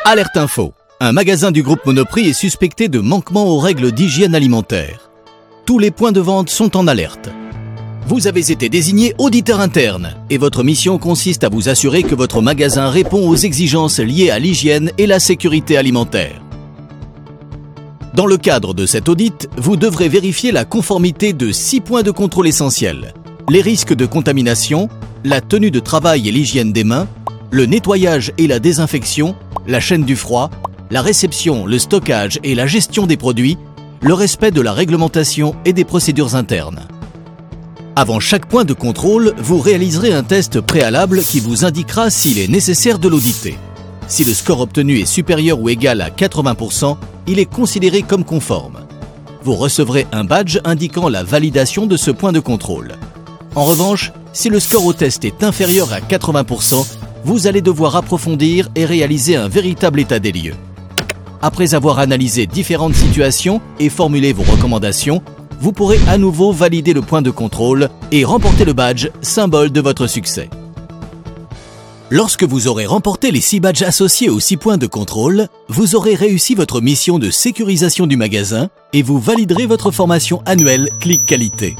Alerte info. Un magasin du groupe Monoprix est suspecté de manquement aux règles d'hygiène alimentaire. Tous les points de vente sont en alerte. Vous avez été désigné auditeur interne et votre mission consiste à vous assurer que votre magasin répond aux exigences liées à l'hygiène et la sécurité alimentaire. Dans le cadre de cet audit, vous devrez vérifier la conformité de 6 points de contrôle essentiels: les risques de contamination, la tenue de travail et l'hygiène des mains, le nettoyage et la désinfection, la chaîne du froid, la réception, le stockage et la gestion des produits, le respect de la réglementation et des procédures internes. Avant chaque point de contrôle, vous réaliserez un test préalable qui vous indiquera s'il est nécessaire de l'auditer. Si le score obtenu est supérieur ou égal à 80%, il est considéré comme conforme. Vous recevrez un badge indiquant la validation de ce point de contrôle. En revanche, si le score au test est inférieur à 80%, vous allez devoir approfondir et réaliser un véritable état des lieux. Après avoir analysé différentes situations et formulé vos recommandations, vous pourrez à nouveau valider le point de contrôle et remporter le badge, symbole de votre succès. Lorsque vous aurez remporté les 6 badges associés aux 6 points de contrôle, vous aurez réussi votre mission de sécurisation du magasin et vous validerez votre formation annuelle Click Qualité.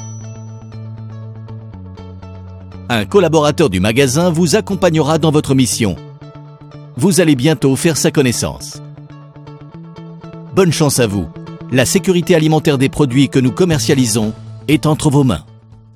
Un collaborateur du magasin vous accompagnera dans votre mission. Vous allez bientôt faire sa connaissance. Bonne chance à vous. La sécurité alimentaire des produits que nous commercialisons est entre vos mains.